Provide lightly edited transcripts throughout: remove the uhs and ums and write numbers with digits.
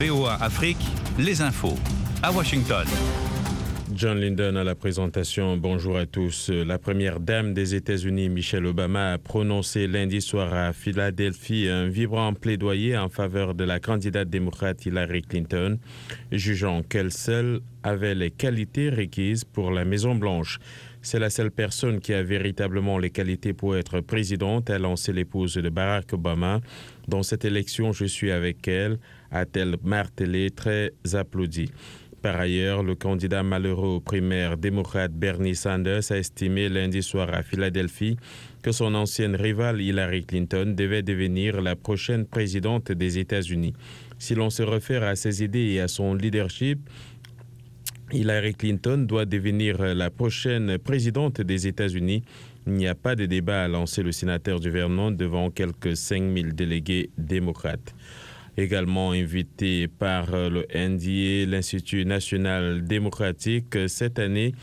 VOA Afrique, les infos, à Washington. John Linden à la présentation. Bonjour à tous. La première dame des États-Unis, Michelle Obama, a prononcé lundi soir à Philadelphie un vibrant plaidoyer en faveur de la candidate démocrate Hillary Clinton, jugeant qu'elle seule avait les qualités requises pour la Maison-Blanche. C'est la seule personne qui a véritablement les qualités pour être présidente, a lancé l'épouse de Barack Obama. Dans cette élection, je suis avec elle, a-t-elle martelé, très applaudi. Par ailleurs, le candidat malheureux aux primaires démocrate Bernie Sanders a estimé lundi soir à Philadelphie que son ancienne rivale Hillary Clinton devait devenir la prochaine présidente des États-Unis. Si l'on se réfère à ses idées et à son leadership, Hillary Clinton doit devenir la prochaine présidente des États-Unis. Il n'y a pas de débat, a lancé le sénateur du Vermont devant quelques 5000 délégués démocrates. Également invité par le NDA, l'Institut national démocratique, cette année,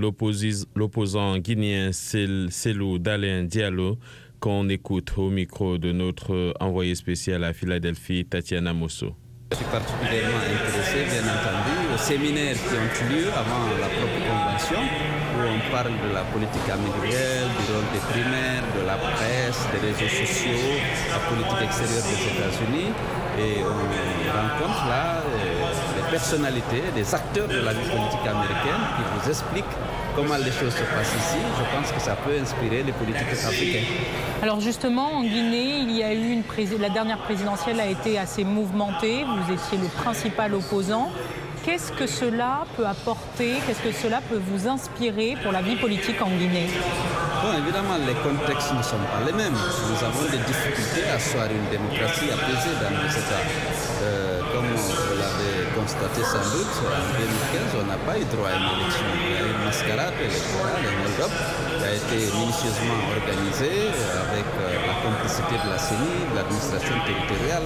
l'opposant guinéen Cellou Dalein Diallo, qu'on écoute au micro de notre envoyé spécial à Philadelphie, Tatiana Mosso. Je suis particulièrement intéressé, bien entendu, aux séminaires qui ont lieu avant la propre convention, où on parle de la politique américaine, du rôle des primaires, de la presse, des réseaux sociaux, la politique extérieure des États-Unis. Et on rencontre là des personnalités, des acteurs de la vie politique américaine qui vous expliquent comment les choses se passent ici. Je pense que ça peut inspirer les politiques africains. Alors justement, en Guinée, il y a eu la dernière présidentielle a été assez mouvementée. Vous étiez le principal opposant. Qu'est-ce que cela peut apporter, qu'est-ce que cela peut vous inspirer pour la vie politique en Guinée? Bon, évidemment, les contextes ne sont pas les mêmes. Nous avons des difficultés à asseoir une démocratie apaisée dans nos États. Comme vous l'avez constaté sans doute, en 2015, on n'a pas eu droit à une élection. Il y a eu une mascarade électorale, un hold-up, qui a été minutieusement organisée avec la complicité de la CENI, de l'administration territoriale.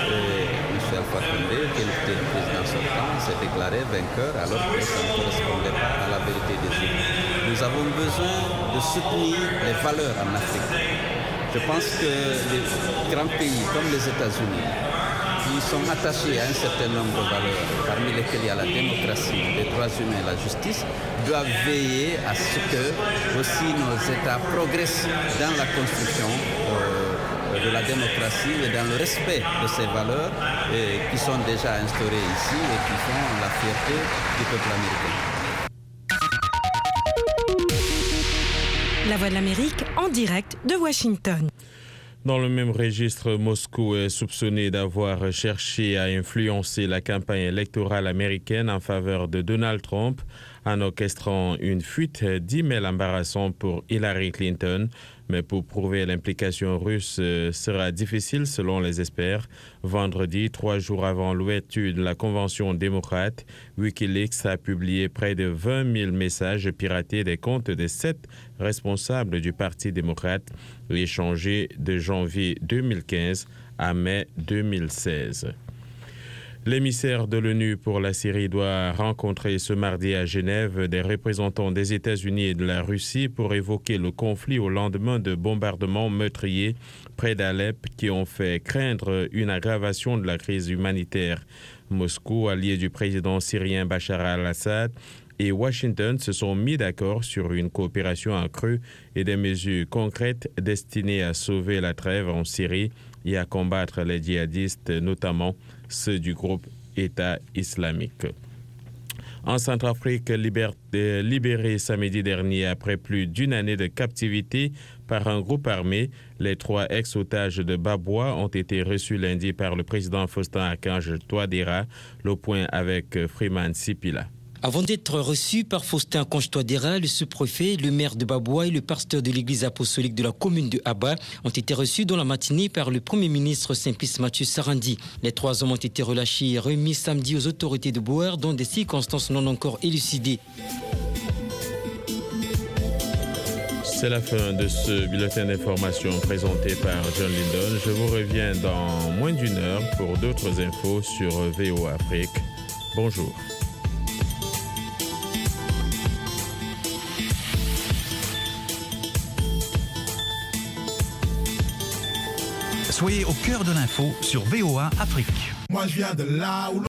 M. Alpha Condé, qui était le président sortant, s'est déclaré vainqueur alors que ça ne correspondait pas à la vérité des urnes. Nous avons besoin de soutenir les valeurs en Afrique. Je pense que les grands pays comme les États-Unis, qui sont attachés à un certain nombre de valeurs, parmi lesquelles il y a la démocratie, les droits humains et la justice, doivent veiller à ce que aussi nos États progressent dans la construction de la démocratie et dans le respect de ces valeurs qui sont déjà instaurées ici et qui font la fierté du peuple américain. La Voix de l'Amérique en direct de Washington. Dans le même registre, Moscou est soupçonné d'avoir cherché à influencer la campagne électorale américaine en faveur de Donald Trump en orchestrant une fuite d'emails embarrassants pour Hillary Clinton. Mais pour prouver l'implication russe sera difficile selon les experts. Vendredi, 3 jours avant l'ouverture de la convention démocrate, Wikileaks a publié près de 20 000 messages piratés des comptes de 7 responsables du Parti démocrate, échangés de janvier 2015 à mai 2016. L'émissaire de l'ONU pour la Syrie doit rencontrer ce mardi à Genève des représentants des États-Unis et de la Russie pour évoquer le conflit au lendemain de bombardements meurtriers près d'Alep qui ont fait craindre une aggravation de la crise humanitaire. Moscou, allié du président syrien Bachar al-Assad, et Washington se sont mis d'accord sur une coopération accrue et des mesures concrètes destinées à sauver la trêve en Syrie et à combattre les djihadistes, notamment ceux du groupe État islamique. En Centrafrique, libéré samedi dernier après plus d'une année de captivité par un groupe armé, les 3 ex-otages de Babwa ont été reçus lundi par le président Faustin-Archange Touadéra, le point avec Freeman Sipila. Avant d'être reçus par Faustin Archange-Touadéra, le sous-préfet, le maire de Babwa et le pasteur de l'église apostolique de la commune de Aba ont été reçus dans la matinée par le premier ministre Saint-Pis Mathieu Sarandi. Les 3 hommes ont été relâchés et remis samedi aux autorités de Bouar dans des circonstances non encore élucidées. C'est la fin de ce bulletin d'information présenté par John Linden. Je vous reviens dans moins d'une heure pour d'autres infos sur VOA Afrique. Bonjour. Soyez au cœur de l'info sur VOA Afrique. Moi je viens de là où